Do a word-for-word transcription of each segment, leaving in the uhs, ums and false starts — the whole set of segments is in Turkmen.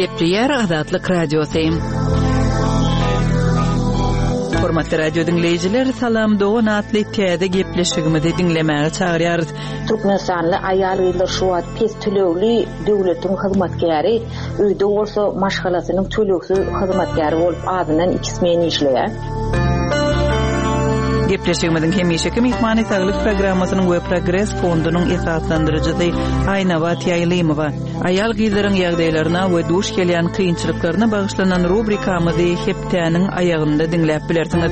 Gepleyer Azatlyk Radiosu. Hormatly radio dinleyijiler, salam dogan atly täze gepleşigimizi dinlemäge çagyrýarys. Türkmenistanyň aýal ýyllar şu wagt pes tölegli döwletiň hyzmatkäri, öýde bolsa maşgalasynyň tölegsiz hyzmatkäri bolup adynan iki smen işleýär. Gepleşigimizin hemişeki mehmany saglyk programmasynyň we progress fondunyň esaslandyrjysy Aýnawa Taýlymowa aýal gyzlaryň ýagdaýlaryna we duş gelýän kynçylyklaryna bagyşlanan rubrikamyzy heptäniň aýagynda dinläp bilersiňiz.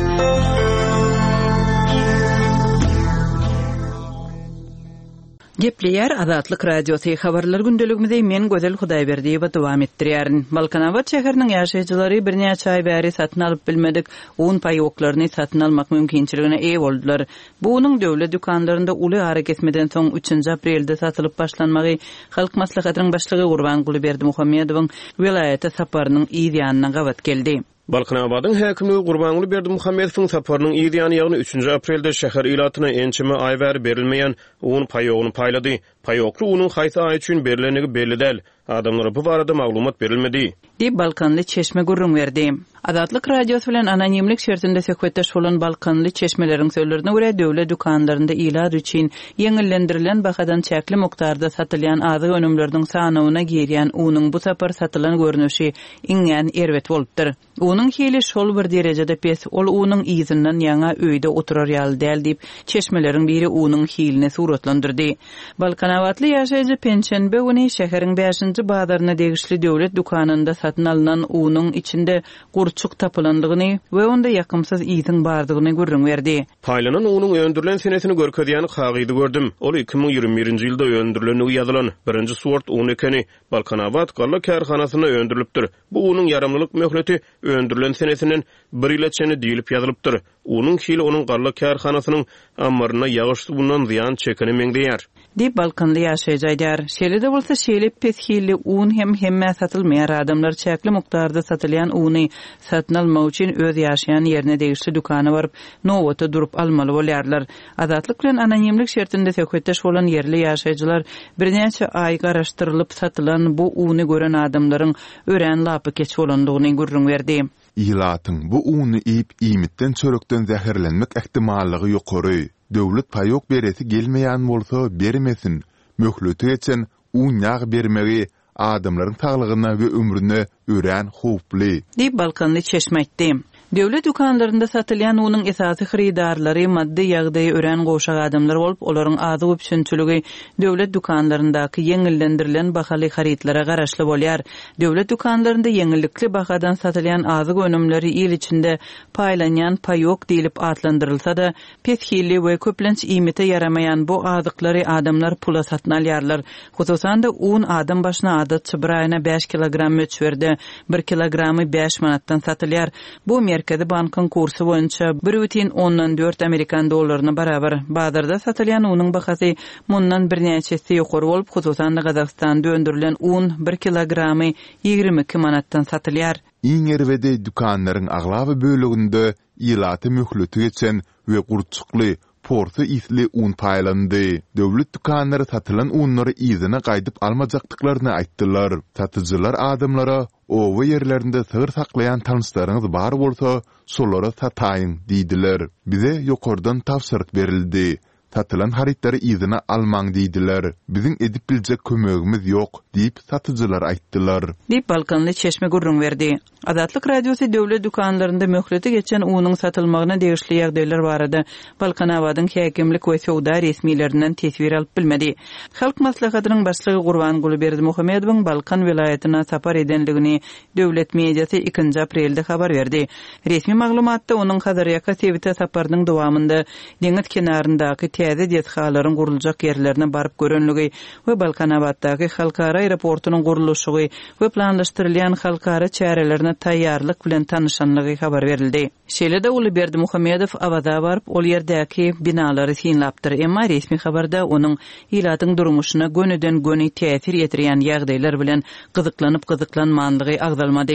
Gepleyer Azatlyk Radiosu habarlar gündeligimizde men Gözel Hudaýberdiýewa dowam etdirýärin. Balkanawat şäheriniň ýaşaýjylary birnäçe aý bäri satyn alyp bilmedik, un paýoklaryny satyn almak mümkinçiligine eýe boldular. Bu onuň döwlet dükanlarynda uly hareketmeden soň üçünji aprelde satylyp başlanmagy Halk Maslahatynyň başlygy Gurbanguly Berdimuhammedowyň vilayata saparynyň ýa-da gawat geldi. Balkanawadyň häkimi Gurbanguly Berdimuhammedowyň saparynyň ýa-da ýagny üçünji aprelde şäher ilatyna ençime aý bäri berilmeýän un paýogyny paýlady. Paýokly unyň haýsy aý üçin berilenigi belli däl. Adamlara bu barada maglumat berilmedi. Dip Balkanly Çeşme gurrun berdi. Azatlyk radiosu bilen anonimlik şertinde söhbetdeş bolan Balkanly Çeşmeleriň sözlerine görä döwlet dükanlarynda ilad üçin ýeňillendirilen bahadan çäkli mukdarda satylýan azyk önümleriniň sanawyna girýän unyň bu sapar satylan görnüşi iňňän erwet bolupdyr. Unyň hili şol bir derejede pes, ol unyň izinden ýaňa öýde oturar ýaly däl diýip Çeşmeleriň biri unyň hiline suratlandyrdy. Balkanawatly ýaşaýjy Pençenbe güni şäheriň beşinji bazaryna degişli döwlet dükanynda satyn alynan unyň içinde gurçuk tapylandygyny we onda ýakymsyz iziň bardygyny görüň berdi. Paýlanan unyň öndürilen senesini görkezýän hagydy gördüm. Ol iki ming ýigirme birinji ýylda öndürilenigi ýazylan birinji sort un ekeni Balkanawat galla kärhanasyna öndürilipdir. Bu unyň ýaramlylyk möhleti öndürilen senesinin bir ýyl içinde diýilip ýazylypdyr. Unyň hili onuň galla kärhanasynyň ammaryna ýagyşly bundan ziýan çekini meňdeýär. Dip Balkanly ýaşaýjylar. Şeýle bolsa şeýle peshili un hem hemme satylmaýar adamlar çäkli mukdarda satylýan uny satyn almak üçin öz ýaşaýan ýerine degişli dukana baryp nowata durup almaly bolýarlar. Azatlyk bilen anonimlik şertinde söhbetdeş bolan ýerli ýaşaýjylar birnäçe aý garaşdyrylyp satylan bu uny gören adamlaryň örän lapy keç bolandygyny görüň berdi. İlatyň bu uny iýip iýmitden çörekden zäherlenmek ähtimallygy ýokary. Döwlet paýok beresi gelmeýän bolsa bermesin. Möhleti geçen un ýag bermegi adamlaryň saglygyna we ömrüne örän howply. Dip Balkanly Çeşme aýtdy. Döwlet dükanlarynda satylýan unyň esasy hyrydarlary maddi ýagdaýy ören goşak adamlar bolup, olaryň azyk üçinçiligi döwlet dükanlaryndaky ýeňillendirilen bahaly haritlara garaşly bolýar. Döwlet dükanlarynda ýeňillikli bahadan satylýan azyk önümleri ýyl içinde paýlanýan paýok diýilip atlandyrylsa da, peshili we köplenç iýmite yaramaýan bu azyklary adamlar pula satyn alýarlar. Hususan da un adam başyna adatçy bir aýyna beş kilogram möçberde bir kilogramy beş manatdan satylýar. Bu Merkezi Bankın kursu boyunça bir бүтүн ondan dört Amerikan dollaryna barabar. Bazarda satylýan unyň bahasy mundan birnäçesi ýokary bolup, hususan da Gazakstanda öndürilen un bir kilogramy ýygrimi iki manatdan satylýar. Iň erwede dükanlaryň aglaby böleginde ýylaty möhleti geçen we gurçukly portu isli un paýlandy. Döwlet dükanlary satylan unlary izine gaýdyp almajakdyklaryny aýtdylar. Satyjylar adamlara o yerlerinde sığır saklayan tanışlarınız bar bolsa solara sataýyn diýdiler. Bize ýokardan tawsiýat berildi. Satylan haritleri izine almaň diýdiler. Biziň edip biljek kömegimiz ýok diýip satyjylar aýtdylar. Dip Balkanly Çeşme gurrun berdi. Azatlyk radiosu döwlet dükanlarynda möhleti geçen unyň satylmagyna degişli ýagdaýlar barada Balkanawadyň häkimlik we sowda resmiýetlerinden tesbir alyp bilmedi. Halk Maslahatynyň başlygy Gurbanguly Berdimuhammedowyň Balkan vilayatyna sapar edenligini döwlet mediasy ikinji aprelde habar berdi. Resmi maglumatda onuň Hazaryaka Sevita saparynyň dowamında deňiz kenaryndaky täze dethalaryň guruljak ýerlerine baryp görenligi we Balkanawatdaky halkara aeroportunyň gurulşy we planlaşdyrylýan halkara çärelerine taýýarlyk bilen tanışanlygy habar berildi. Şeýle-de Uly Berdimuhammedow awaza baryp ol ýerdäki binalary synlapdyr. Emma resmi habarda onuň ýylatyň durmuşyna gönüden göni täsir ýetirýän ýagdaýlar bilen gyzyklanyp gyzyklanmanlygy agdalmady.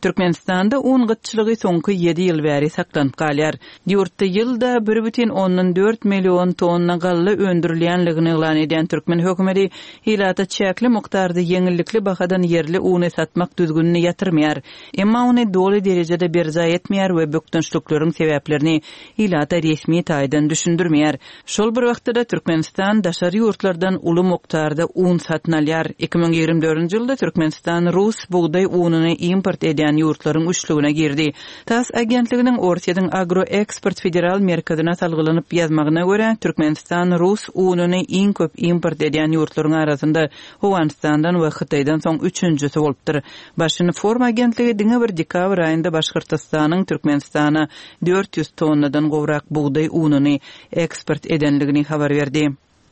Türkmenistanda un gıtçılığı soňky ýedi ýyl bäri saklanyp galýar. Ýurtda ýylda bir бүтүn ondan dört million tonna galla öndürilýänligini elan edýän Türkmen hökümeti hilata çäkli mukdarda yeňillikli bahadan yerli uny satmak düzgünni ýatyrmaýar. Emma uny doly derejede berza etmeýär we bökdünçlükleriň sebäplerini hilata resmi taýdan düşündirmeýär. Şol bir wagtda Türkmenistan daşary ýurtlardan uly mukdarda un satyn alýar. iki bin ýigirme dördünji ýylda Türkmenistan Rus buğday ununy import edýän ýurtlaryň üçlügine girdi. TASS agentliginiň Orsiýadyň Agro-Eksport Federal merkezine salgylanyp ýazmagyna görä, Türkmenistan Rus ununy iň köp import edýän ýurtlaryň arasynda Owanistandan we Hytaýdan soň üçünjüsi bolupdyr. Başyny Form agentligi diňe bir dekabr aýynda Başkyrtystanyň Türkmenistana dört ýüz tonnadan gowrak buğday ununy eksport edenligini habar berdi.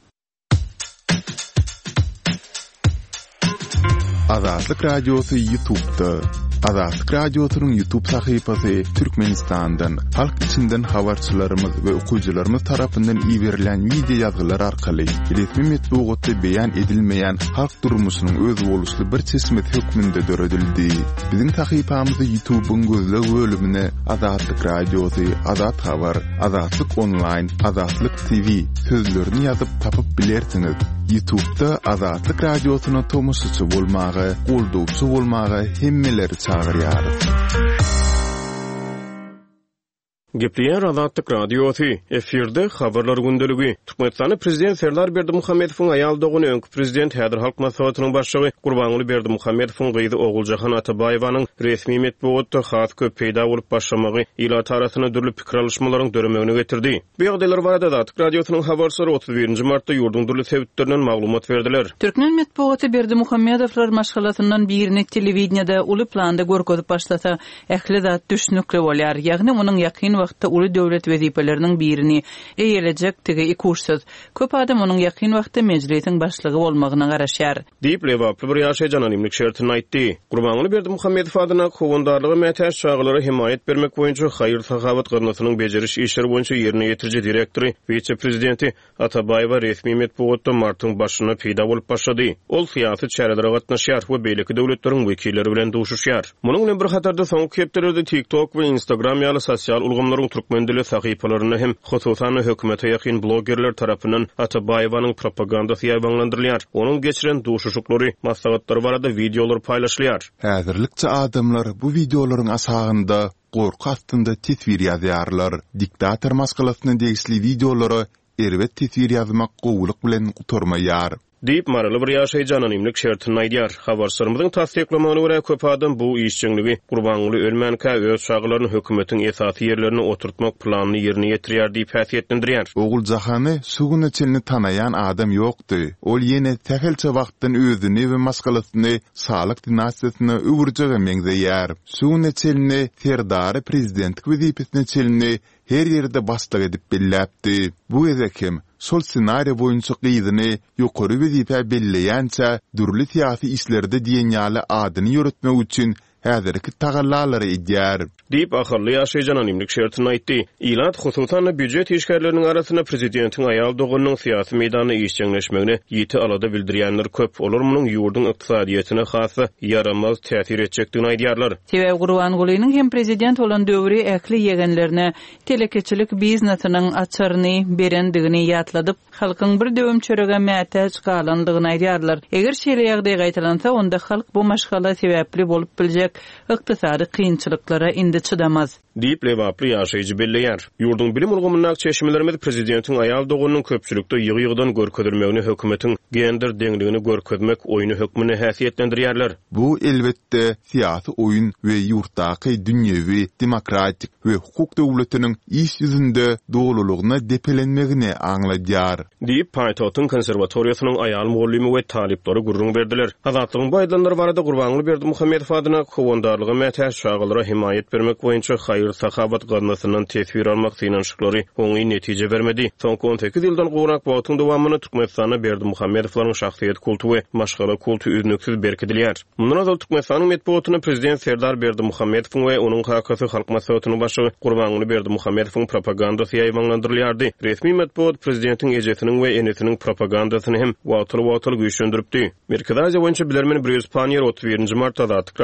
Azatlyk Radiosu YouTube'da. Azatlyk Radiosu'nun YouTube sahypasy Türkmenistandan, halk içinden habarçylarymyz we okuwçylarymyz tarapyndan iýerilen video ýazgylar arkaly resmi metbuatda beýan edilmeýän halk durmuşynyň öz boluşly bir çeşmet hökmünde döredildi. Biziň sahypamyzy YouTube'un gözleg bölümine Azatlyk Radiosu, Azat Habar, Azatlyk Online, Azatlyk T V sözlerini ýazyp tapyp bilersiňiz. YouTube'da Azatlyk Radiosu'na tomusçy bolmagy, goldowçy bolmagy hemmeleri çağırýar. Gepleyen Azatlyk Radiosu, efirde habarlar gündeligi. Türkmenistan Prezident Serdar Berdimuhammedowyň aýal doguny öňkü prezident Häzir Halk Maslahatynyň başlygy Gurbanuly Berdimuhammedowyň gyzy Oguljahan Atabaýewanyň resmi metbuatda has köp peýda bolup başlamagy ýylat arasyna dürli pikir alışmalaryň döremegine getirdi. Bu ýagdaýlar barada Azatlyk Radiosynyň habarçylary otuz birinji martda ýurdun dürli sebäplerinden maglumat berdiler. Türkmen metbuaty Berdimuhammedowlar maşgalatyndan birini telewizionyada uly planda görkezip başlasa, ähli zat düşnükli bolýar. Ýagny onuň ýakyn wagtda uly döwlet wezipeleriniň birini eýeljek tigi kurssuz. Köp adam onuň ýakyn wagtda mejlisiň başlygy bolmagyna garaşýar. Diýip lewaply bir ýaşaýan anonimlik şertini aýtdy. Gurbanuly Berdimuhammedow adyna howandarlygy mätäş çağlary himayet bermek boýunça haýyr sahawat gyrnasynyň bejeriş işleri boýunça ýerine ýetirji direktory, vice-prezidenti Atabaýewa resmi metbuatda martyň başyna peýda bolup başlady. Ol syýasy çärelere gatnaşýar we beýleki döwletleriň wekilleri bilen duşuşýar. Munyň bilen bir hatarda soňky hepdelerde TikTok we Instagram ýaly sosial ulgamlaryň türkmen dili sahypalaryny hem hususan hökümete ýakyn blogerler tarapyndan Atabaýewanyň propagandasy ýaýbanlandyrylýar. Onuň geçiren duşuşuklary, maslahatlary barada videolar paýlaşylýar. Häzirlikçe adamlar bu videolaryň asagynda gorku astynda tesvir ýazýarlar. Diktator maskalasyna degisli videolary erbet tesvir ýazmak gowulyk bilen uturmaýar. Diýip maraly bir ýaşaýjy anonimlik şertini aýdýar. Habarçylarymyzyň tasdiklamagyna görä köp adam bu işçiňligi Gurbanuly ölmänkä öz şaglaryny hökümetiň esasy ýerlerine oturtmak planyny ýerine ýetirýär diýip häsiýetlendirýär. Oguljahanı sugun içini tanayan adam ýokdy. Ol ýene tähelçe wagtdan özüni we maskalasyny salyk dinastiýasyna öwürjege meňzeýär. Sugun içini Serdar prezidentlik wezipesine çelini her ýerde baslyk edip belläpdi. Bu ezekim sol senariýa boýunça gyzyny ýokary wezipe belleýänçä dürli syýasy işlerde diýen ýaly adyny ýöretmek üçin häzirki tagallalary edýär. Diýip ahyrly ýaşaýan anonimlik şertini aýtdy. Ýylat hususan büdjet işgärleriniň arasyna prezidentiň aýal dogunyň syýasy meýdanyna işçiňleşmegini ýiti alada bildirýänler köp. Olar munyň ýurdun ykdysadyýatyna hasy yaramaz täsir etjekdigini aýdýarlar. Sebäbi Gurbanulynyň hem prezident bolan döwri ähli ýegenlerine telekeçilik biznesynyň açaryny berendigini ýatladyp, halkyň bir döwüm çörege mätäç galandygyny aýdýarlar. Eger şeýle ýagdaý gaýtalansa, onda halk bu maşgala sebäpli bolup biljek ykdysady kynçylyklara indi çydamaz. Diýip lewaply ýaşaýjy belleýär. Ýurdun bilim ulgamynyň çeşmelerimiz prezidentiň aýal dogunyň köpçülükde ýygy-ýygydan görkezdirmegini hökümetiň gender deňligini görkezmek oýuny hökmüne häsiýetlendirýärler. Bu elbetde syýasy oýun we ýurtdaky dünýewi, demokratik we hukuk döwletiniň iş ýüzünde dogululygyna depelenmegini aňladýar. Diýip Paýtagyň konserwatoriýasynyň aýal muallimi we talipleri gurrun berdiler. Azatlygyň baýdanlary barada Gurbanuly Berdimuhammedow adyna howandarlygy mätäç çağlary himayet bermek boýunça haýyr sahabat gyrnasynyň tesvir almak synanşyklary oňy netije bermedi. Soňky on sekiz ýyldan gowrak wagtyň dowamyny Türkmenistana Berdimuhammedowyň şahsiýet kultuwy, maşgala kultu üznüksiz berkidilýär. Mundan azal Türkmenistanyň metbuatyny prezident Serdar Berdimuhammedow we onuň hakasy halk maslahatynyň başlygy Gurbanuly Berdimuhammedowyň propagandasy ýaýbanlandyrylýardy. Resmi metbuat prezidentiň ejesiniň we enesiniň propagandasyny hem wagtyly wagtyly güýçlendiripdi. Merkez Aziýa boýunça bilermeni bir ýüz panýer otuz birinji martda Azatlyk Radiosyna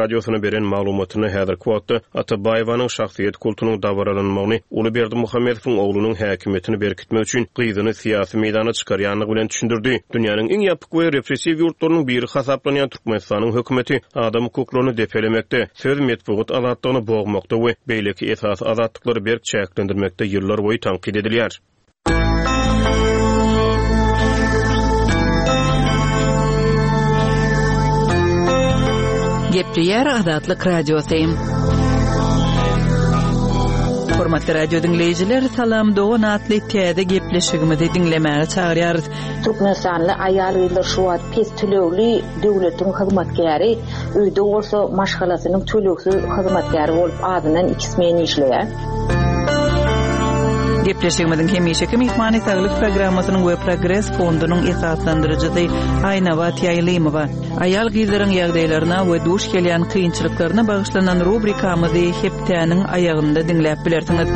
beren maglumatyny häzir kwatda Atabayewanyň şahsiýet kultunyň dabaralanmagyny Ulyberdi Muhammedowyň oglunyň häkimetini berkitmek üçin gyzyny syýasy meydana çykarýanlygy bilen düşündirdi. Dünýäniň iň ýapyk we repressiw ýurtlarynyň biri hasaplanýan Türkmenistanyň hökümeti adam hukuklaryny depelemekde, söz medeniýet azatlygyny bogmakda we beýleki esas azatlykları berk çäklendirmekde ýyllar boýy tankyd edilýär. Gepleýär Azatlyk radiosu. Hormatly radio dinleyijiler, salam dogan atly täze gepleşigimizi dinlemäge çagyrýarys. Türkmenistanly aýal ýyllar şu wagt pes tölegli döwletiň hyzmatkäri, öýde bolsa maşgalasynyň töleksiz hyzmatkäri bolup adynan ikismen işleýär. Gepleşigimizin hemişeki mehmany saglyk programmasynyň we Progress fondunyň esaslandyrjysy Aýnabat Ýaýlymowa aýal gyzlaryň ýagdaýlaryna we duş gelýän kynçylyklaryna bagyşlanan rubrikamyzy hepdäniň aýagynda dinläp bilersiňiz.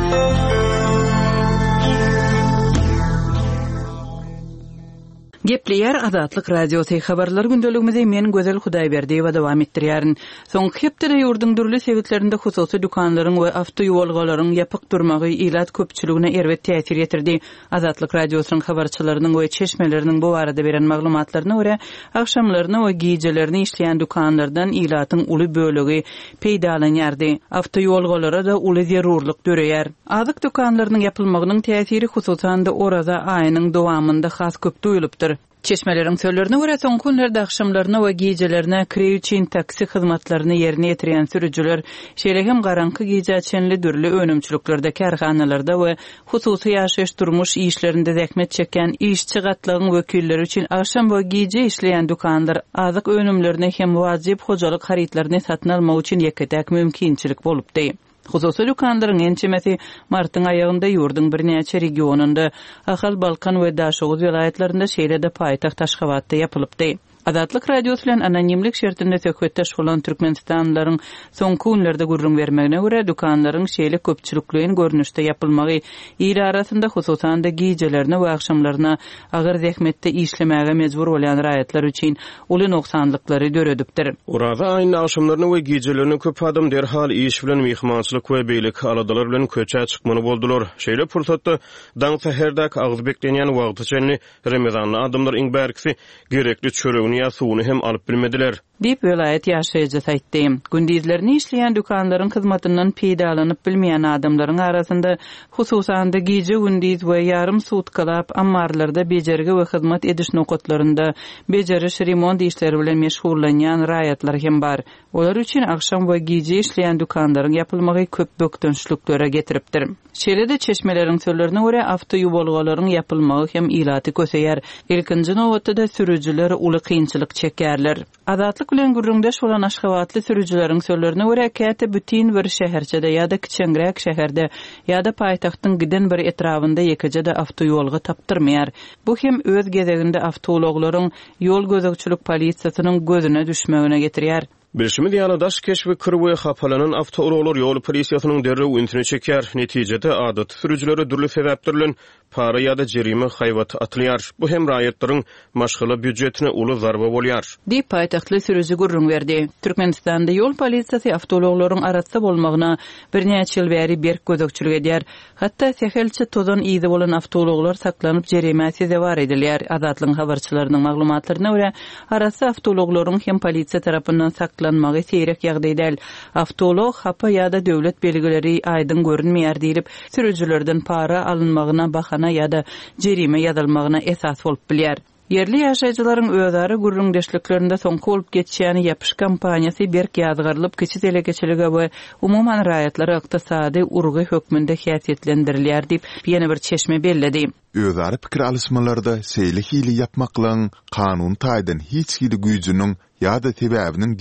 Gepleýär Azatlyk radiosu habarlar gündeligimizi men Gözel Hudaýberdiýewa dowam etdirýärin. Soňky hepde ýurduň dürli sebitlerinde hususy dukanlaryň we awtoýolgalaryň ýapyk durmagy ilat köpçüligine erwet täsir ýetirdi. Azatlyk radiosynyň habarçylarynyň we çeşmeleriniň bu barada beren maglumatlaryna görä, akşamlaryny we gijelerini işleýän dukanlardan ilatyň uly bölegi peýdalanýardy. Awtoýolgalara da uly zerurlyk döreýär. Azyk dukanlarynyň ýapylmagynyň täsiri hususan da orada aýynyň dowamında has köp duýulypdyr. Çeşmeleriň sözlerine görä soňky günlerde akşamlaryna we gijelerine kirä üçin taksi hyzmatlaryny ýerine ýetirýän sürüjüler şeýle hem garanky gijaçenli dürli önümçüliklerde, karhanalarda we hususy ýaşaýyş durmuş işlerinde zähmet çeken işçi gatlygyň wekilleri üçin akşam we gije işleýän dukanlar azyk önümlerine hem wajyp hojalyk haritlaryny satyn almak üçin ýeketäk mümkinçilik bolupdy. Hususy dukanlaryň ençemesi martyň aýagynda ýurduň bir näçe regionunda, Ahal Balkan we Daşoğuz vilayetlerinde şeýle-de paýtaxt Taşgabatda ýapylypdy. Azatlyk radiosu bilen anonimlik şertinde söhbetdeş bolan türkmenistanlylaryň soňky günlerde gurrun bermegine görä dukanlaryň şeýle köpçülikliň görnüşde ýapylmagy ýyl arasynda hususan da gijelerine we akşamlaryna agyr zähmetde işlemäge mejbur bolan raýatlar üçin uly noksanlyklary döredipdir. Orada aýyny akşamlaryny we gijelerini köp adam derhal iş bilen mehmançylyk we beýlik aladalar bilen köçä çykmany boldular. Şeýle pursatda daň seherdak agyz beklenýän wagtyçenli Ramazanly adamlar iň bärkisi gerekli çöregi ya suwuny hem alyp bilmediler. Dip vilayet ýaşaýjy saýtdy. Gündizlerini işleýän dukanlaryň hyzmatyndan peýdalanyp bilmeýän adamlaryň arasynda hususan da gije gündiz we ýarym sutkalap ammarlarda bejergi we hyzmat ediş nokatlarynda bejeriş remont işleri bilen meşgullanýan raýatlar hem bar. Olar üçin akşam we gije işleýän dukanlaryň ýapylmagy köp bökdünçlüklere getiripdir. Şeýle-de çeşmeleriň sözlerine görä awtoýolgalaryň ýapylmagy hem ilaty köseýär. Ilkinji nowatda sürüjüler uly kynçylyk çekýärler. Azatlyk bilen gurrundaş bolan Aşgabatly sürüjüleriň sözlerine görä käte bütün bir şäherçede ýa-da kiçengrek şäherde ýa-da paýtagtyň giden bir etrafynda ýekejede awtoýolga tapdyrmaýar. Bu hem öz gezeginde awtologlaryň ýol gözegçilik polisiýasynyň gözüne düşmegine getirýär. Bilşimi diýany daş keşfi kırwy hapalanan awtoologlar ýol polisiýasynyň derrew üntüne çekýär. Netijede adat sürüjülere dürli sebäpler bilen para ýa-da jerime haýwat atylýar. Bu hem raýatlaryň maşgala büdjetine uly zarba bolýar. Diýip paýtaktly sürüji gurrun berdi. Türkmenistanda ýol polisiýasy awtoologlaryň arasynda bolmagyna bir näçe ýyl bäri berk gözegçilik edýär. Hatda sehelçe tozan ýyzy bolan awtoologlar saklanyp jeremesi dewar edilýär. Azatlyň habarçylarynyň maglumatlaryna görä arasy awtoologlaryň hem polisiýa tarapyndan saklanmagy seýrek ýagdaýda awtoolog hapa ýa-da döwlet belgileri aýdyn görünmeýär diýilip sürüjülerden para alynmagyna bahana ýa-da jerime ýazylmagyna esas bolup bilýär. Yerli ýaşaýjylaryň özleri gurrundaşlyklarynda soňky bolup geçýäni ýapyş kampaniýasy berk ýazgyrylyp keçi delegeçiligi we umuman raýatlara ykdysady urgy hökmünde häsiýetlendirilýär diýip ýene bir çeşme belledi. Özleri pikir alışmalarda seýle hili ýapmaklaryň kanun taýdan hiç hili güýjüniň ýa-da sebäbiniň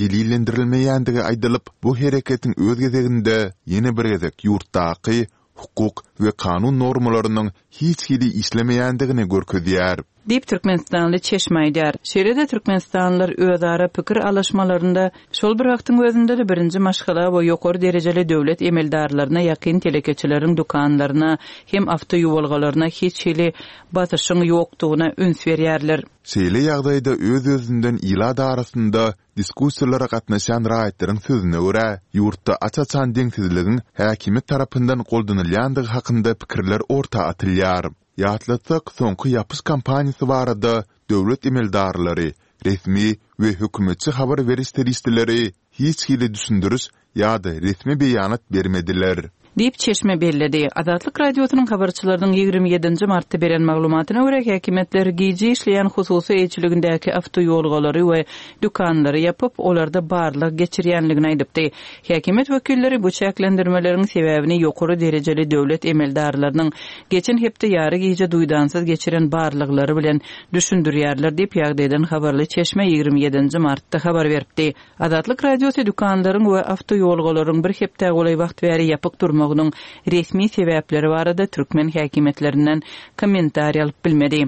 delillendirilmeýändigi aýdylyp, bu hereketiň öz gezeginde ýene bir gezek ýurtdaky hukuk we kanun normalarynyň hiç hili işlemeýändigini görkezýär. Dip Türkmenistanly Çeşmeýdär. Şeride Türkmenistanlylar özara pikir alaşmalarynda şol bir wagtyň özünde de birinji maşgala we ýokary derejeli döwlet emeldarlaryna ýakyn telekeçileriň dukanlaryna hem awtoýolgalaryna hiç hili batyşyň ýokdugyna üns berýärler. Şeýle ýagdaýda öz-özünden ila darasynda diskussiýalara gatnaşan raýatlaryň sözüne görä, ýurtda açaçan deňsizligiň häkimet tarapyndan goldanylýandygy hakynda pikirler orta atylýar. Ýatlatsak soňky ýapyş kampaniýasy barada döwlet emeldarlary, resmi we hökümetçi habar beriş teristleri hiç hili düşündürüş ýa-da resmi beýanat bermediler. Dip Çeşme belledi. Azatlyk radiosynyň habarçylarynyň ýigirmi ýedinji martda beren maglumatyna görä häkimetler giýji işleýän hususy eýçiligindäki awtoýolgalary we dukanlary ýapyp, olarda barlyk geçirýänligini aýdypdy. Häkimet wekilleri bu çäklendirmeleriň sebäbini ýokary derejeli döwlet emeldarlarynyň geçen hepde ýary giýje duýdansyz geçiren barlyklary bilen düşündirýärler diýip ýagdaýdan habarly Çeşme ýigirmi ýedinji martda habar beripdi. Azatlyk radiosy dukanlaryň we awtoýolgalaryň bir hepde golay wagt bäri ýapyk durmagynyň resmi sebäpleri barada Türkmen häkimetlerinden kommentariýa alyp bilmedi.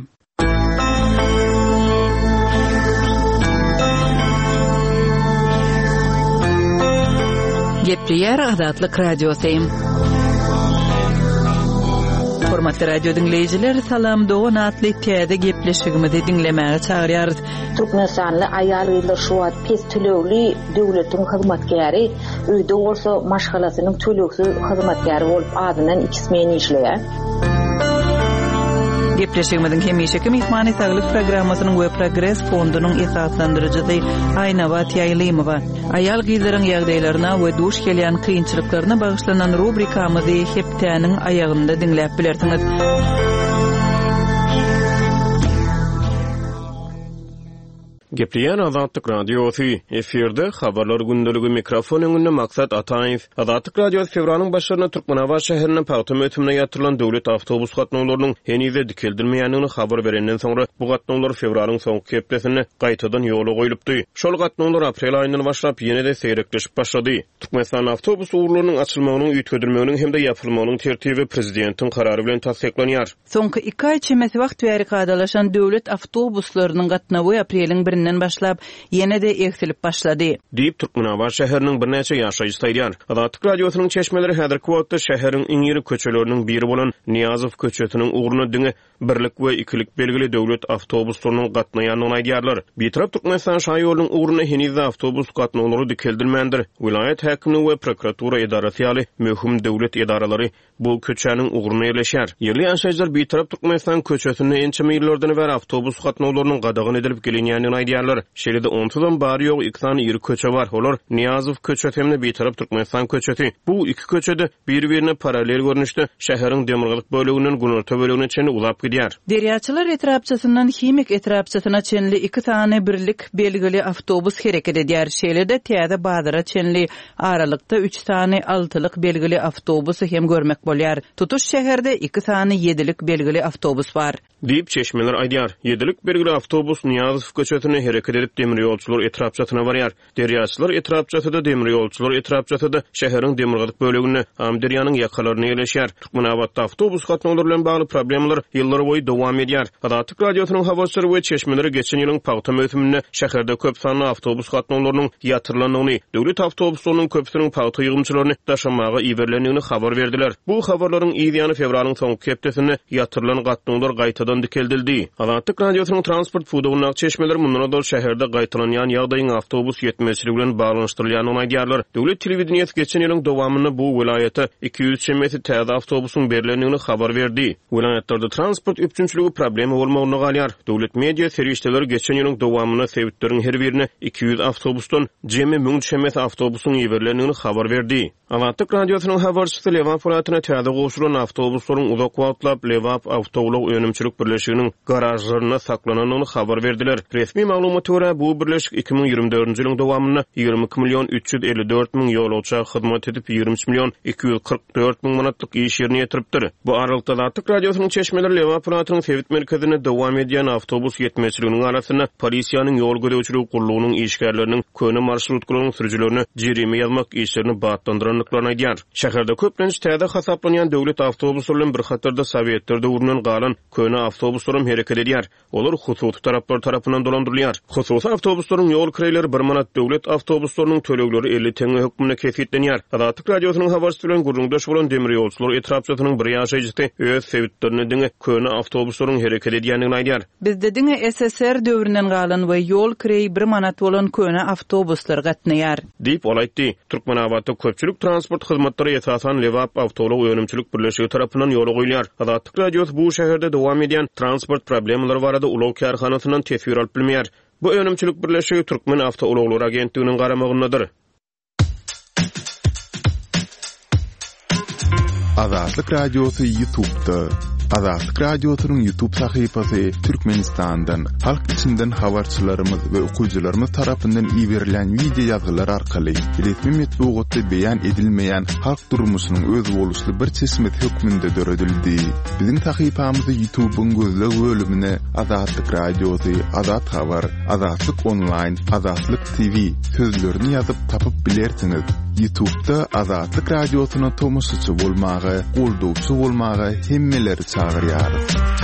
Gepleýär Azatlyk radiosy. Hormatly radio dinleyijiler, salam dogan atly täze gepleşigimizi dinlemäge çagyrýarys. Türkmenistanly aýallar şu wagt pes tölegli döwletiň hyzmatkäri, öýde bolsa maşgalasynyň töleksiz hyzmatkäri bolup adynan ikismen işleýär. Gepleşigimizin hemişeki mehmany saglyk programmasynyň we Progress fondunyň esaslandyrjysy Aýnabat Ýaýlymowa. Aýal gyzlaryň ýagdaýlaryna we duş gelýän kynçylyklaryna bagyşlanan rubrikamyzy heptäniň aýagynda dinläp bilersiňiz. Gepleýän Azatlyk radiosy eferde habarlar gündəligi mikrofon öňünde maksat Ataýew. Azatlyk radiosy fevralyň başlaryna Türkmenabat şäheriniň paýta mötümine ýatyrylan döwlet awtobus gatnawlarynyň henize dikildirmeýändigini habar berenden soňra bu gatnawlar fevralyň soňky hepdesinde gaýtadan ýola goýulypdy. Şol gatnawlar aprel aýyndan başlap ýene-de seýrekleşip başlady. Türkmenistan awtobus uğurlarynyň açylmagynyň üýtgedilmeginiň hem-de ýapylmagynyň tertibi prezidentiň karary bilen tasdiklanýar. Soňky iki aý çemesi wagt bäri gadalaşan döwlet awtobuslarynyň gatnawy apreliň birinden başlap ýene-de eksilip başlady. Diýip Türkmenabat şäheriniň bir näçe ýaşaýjy saýdýar. Azatlyk radiosynyň çeşmeleri häzirki wagtda şäheriň iň ýeri köçeleriniň biri bolan Niýazow köçetiniň uğruna diňe birlik we ikilik belgili döwlet awtobuslarynyň gatnaýanyny aýdýarlar. Bitrap Türkmenistan şaýyrynyň uğruna henize awtobus gatnawlary dikildirmendir. Vilayet häkimi we prokuratura edarasy ýaly möhüm döwlet edaralary bu köçäniň uğruna ýerleşýär. Ýerli ýaşaýjylar bitrap Türkmenistan köçesini ençe ýyllardan beri awtobus gatnawlarynyň gadagyny edilip gelenýändigini aýdýarlar. Şeride ontudan bari ýok iki tane ýeri köçe bar. Olar Niýazow köçeti hem bir tarap Türkmenistan köçeti. Bu iki köçede bir-birine paralel görnüşde şäheriň demirgalyk bölüginden Gunurta bölügine çenli ulap gidýär. Derýaçylar etrapçasyndan Himik etrapçasyna çenli iki tane birlik belgili awtobus hereket edýär. Şeýlede täze bazara çenli aralykda üç tane altylyk belgili awtobusy hem görmek bolýar. Tutuş şäherde iki tane ýedilik belgili awtobus bar. Diýip çeşmeler aýdýar. Ýedilik belgili awtobus Niýazow köçetine hereket edip demir ýolçular etrapçasyna barýar. Derýaçylar etrapçasyda demir ýolçular etrapçasyda şäheriň demirgalyk bölügine Amderýanyň ýakalaryna ýerleşýär. Türkmenabatda awtobus gatnawlary bilen bagly problemler ýyllar boýy dowam edýär. Azatlyk radiosynyň habarçylary we çeşmeleri geçen ýylyň paýta mötüminde şäherde köp sanly awtobus gatnawlarynyň ýatyrylanyny, döwlet awtobuslarynyň köpsiniň paýta ýygymçylaryny daşamaga iberlendigini habar berdiler. Bu habarlaryň ýyly fevralyň soňky hepdesinde ýatyrylan gatnawlar gaýtadan dikildildi. Azatlyk radiosynyň transport fudugyna çeşmeleri mundan dol şäherde gaýtalanýan ýagdaýyň awtobus ýetmezçiligi bilen baglanşdyrylýanyny aýdýarlar. Döwlet telewizionyasy geçen ýylyň dowamyny bu vilayata iki yüz çemesi täze awtobusyň berilendigini habar berdi. Vilayatlarda transport üpçünçiligi problemi bolmagyny galýar. Döwlet media serişdeleri geçen ýylyň dowamyny sebäpleriň her birine iki yüz awtobusdan jemi müň çemesi awtobusyň ýeberlendigini habar berdi. Azatlyk radiosynyň habarçysy Lewap welaýatyna täze goşulan awtobuslaryň uzak wagtlap Lewap awtowluk önümçilik birleşiginiň garajlaryna saklananyny habar berdiler. Resmi maglumaty görä bu birleşik iki ming ýygrimi dördünji ýylyň dowamyna ýygrimi iki milyon üç ýüz elli dört miň ýolagça hyzmat edip ýygrimi üç milyon iki ýüz kırk dört miň manatlyk iş ýerine ýetiripdir. Bu aralykda Azatlyk radiosynyň Çeşmeler Leva Pıratynyň Sewit merkezine dowam edýän awtobus ýetmeçiliginiň arasyna polisiýanyň ýol gödäwçiligi gurulugynyň işgärleriniň köne marşrutlarynyň sürüjilerini jerime ýazmak işlerini batlandyranlyklaryny aýdýar. Şäherde köplenç täze hasaplanýan döwlet awtobuslarynyň bir hatarda Sowietlerde urunan galan köne awtobuslarym hereket edýär. Olar hususy taraplar tarapyndan dolandyrylýar. Hususy awtobuslaryň ýol kireýleri bir manat, döwlet awtobuslarynyň tölegleri elli teňe hökmüne kefiyetlenýär. Azatlyk radiosynyň habarçysy bilen guruldaş bolan demir ýolçular etrapçysynyň bir ýaşaýjysy öz Sowetlerine diňe köne awtobuslaryň hereket edýändigini aýdýar. Bizde diňe S S R döwründen galan we ýol kireýi bir manat bolan köne awtobuslar gatnaýar. Diýip olaýtdy. Türkmenawatda köpçülik transport hyzmatlary esasan Lewap Awtoluk öňümçilik birleşigi tarapyndan ýola goýulýar. Azatlyk radiosy bu şäherde dowam edýän transport problemleri barada ulug kärhanasyndan tesir alyp bilmeýär. Bu öňümçilik birleşigi Türkmen Awtoluklar agentliginiň garamagyndadyr. Azatlyk radiosu YouTube'da. Azatlyk radiosynyň YouTube sahypasy Türkmenistandan, halk içinden habarçylarymyz we okuwçylarymyz tarapyndan iýerilen video ýazgylar arkaly resmi metbuatda beýan edilmeýän halk durmuşynyň öz boluşly bir çeşmet hökmünde döredildi. Biziň sahypamyzy YouTube'un gözleg bölümine Azatlyk radiosy, Azat habar, Azatlyk online, Azatlyk T V sözlerini ýazyp tapyp bilersiňiz. YouTube'da Azatlyk radiosyna tomusçy bolmagy, goldowçy bolmagy hemmeleri çağırýar.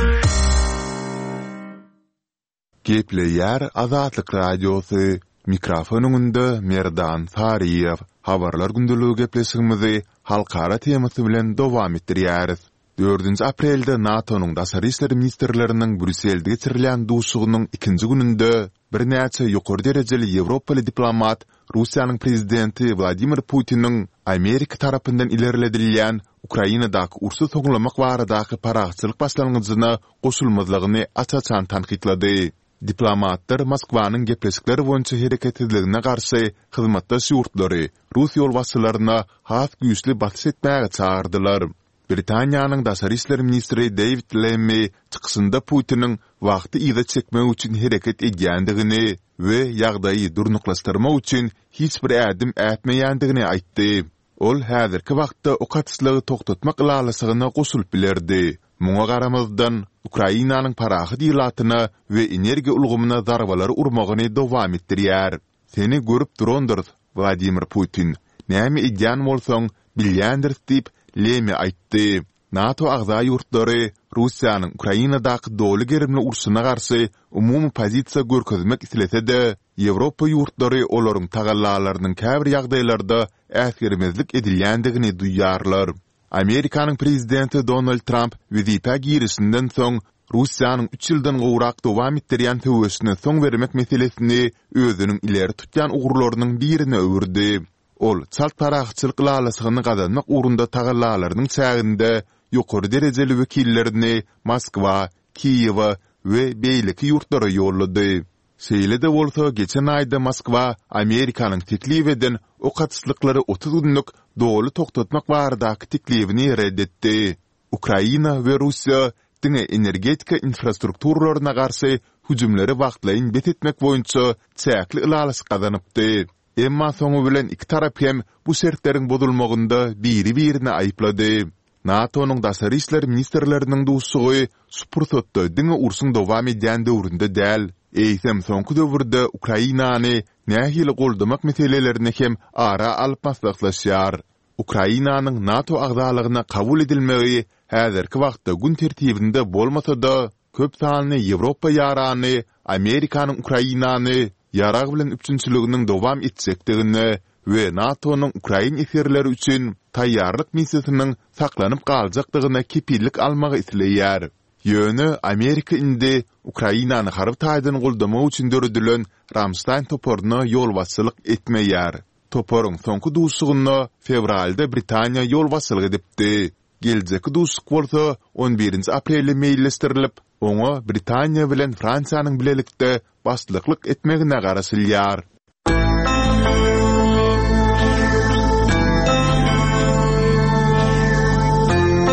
Gepleýär Azatlyk radiosy, mikrofonunda Merdan Sariýew. Habarlar gündəligi gepleşigimizi halkara temasy bilen dowam etdirýäris. dördünji aprelde NATO'nun daşary işler ministrleriniň Brüsselde geçirilen duşugynyň ikinji gününde bir näçe ýokary derejeli Ýewropaly diplomat Russiýanyň prezidenti Vladimir Putiniň Amerika tarapyndan ilerledilýän Ukrainadaky ursy soňlamak baradaky paraçylyk başlangyjyna goşulmazlygyny açaçan tanqidlady. Diplomatlar Moskwanyň gepleşikleri boýunça hereket ediligine garşy hyzmatdaş ýurtlary Rus ýolbaşçylaryna has güýçli batys etmäge çağırdylar. Britaniýanyň daşary işler ministri David Lammy çykyşynda Putiniň wagty ýyda çekmek üçin hereket edýändigini we ýagdaýy durnuklaşdyrmak üçin hiç bir ädim ätmeýändigini aýtdy. Ol häzirki wagtda o katyslygy toktatmak lalasygyna goşulyp bilerdi. Muňa garamazdan Ukrainanyň parahy diýlatyna we energiýa ulgamyna zarbalary urmagyny dowam etdirýär. Seni görüp durandyr Vladimir Putin. Näme edýän bolsaň bilýändir diýip Lemi aýtdy. NATO agza ýurtlary Russiýanyň Ukrainadaky doly gerimli urşyna garşy umumy pozisiýa görkezmek isledse-de, Ýewropa ýurtlary olaryň tagallalarynyň käbir ýagdaýlarda äsgermezlik edilýändigini duýýarlar. Amerikanyň prezidenti Donald Trump wezipä girişinden soň Russiýanyň üç ýyldan gowrak dowam etdirýän töwesine soň bermek meselesini özüniň ileri tutýan ugurlarynyň birine öwürdi. Ol çalt paraçylyk lalasygyny gazanmak urunda tagallalarynyň çäginde ýokary derejeli wekillerini Moskwa, Kiýew we beýleki ýurtlara ýollady. Şeýle-de bolsa geçen aýda Moskwa Amerikanyň teklip eden o katyslyklary otuz günlük doly toktatmak baradaky teklibini reddetdi. Ukraina we Russiýa diňe energetika infrastrukturalarına garşy hüjümleri wagtlaýyn betetmek boýunça çäkli ýalasy gazanypdy. Emma soňu bilen iki tarap hem bu şertleriň bozulmagynda biri-birini aýplady. NATO'nun daşary işler ministrleriniň duşsugy Spurtotda diňe ursuň dowam edýän döwründe däl. Eýsem soňky döwürde Ukrainany nähili goldamak meselelerini hem ara alyp maslahatlaşýar. Ukrainanyň NATO agzalygyna kabul edilmegi häzirki wagtda gün tertibinde bolmasa-da köp sanly Ýewropa ýarany Amerikanyň Ukrainany ýarag bilen üçinçiliginiň dowam etjekdigini we NATO'nun Ukrain eserleri üçin taýýarlyk missiýasynyň saklanyp galjakdygyna kepillik almagy isleýär. Ýöne Amerika indi Ukrainany harby taýdan goldamak üçin döredilen Ramstein toporuny ýolbaşçylyk etmeýär. Toporuň soňky duşsugyny fevralda Britaniýa ýolbaşçylyk edipdi. Geljeki duşsuk bolsa on birinji aprelde meýilleşdirilip, oňa Britaniýa bilen Fransiýanyň bilelikde başlyklyk etmegine garaşylýar.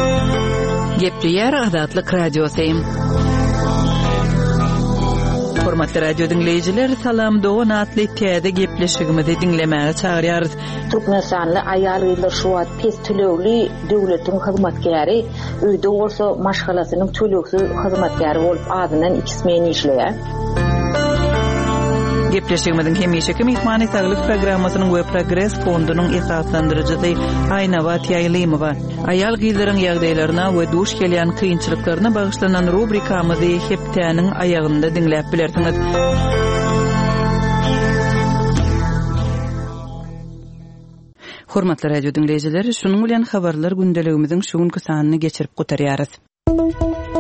Gepleýär Azatlyk radiosy. Hormatly radio dinleyijiler, salam dogan atly täze gepleşigimizi dinlemäge çagyrýarys. Türkmenistanly aýal gyzlar şu wagt pes tölegli döwletiň hyzmatkäri, öýde bolsa maşgalasynyň töleksiz hyzmatkäri bolup adyndan ikismeni işleýär. Gepleşigimizin hemişeki mehmany saglyk programmasynyň we Progress fondunyň esaslandyrjysy Aýnabat Ýaýlymowa aýal gyzlaryň ýagdaýlaryna we duş gelýän kynçylyklaryna bagyşlanan rubrikamyzy heptäniň aýagynda dinläp bilersiňiz. Hormatly radio dinleyijiler, şunuň bilen habarlar gündeligimiziň şu günkü sanyny geçirip gutarýarys.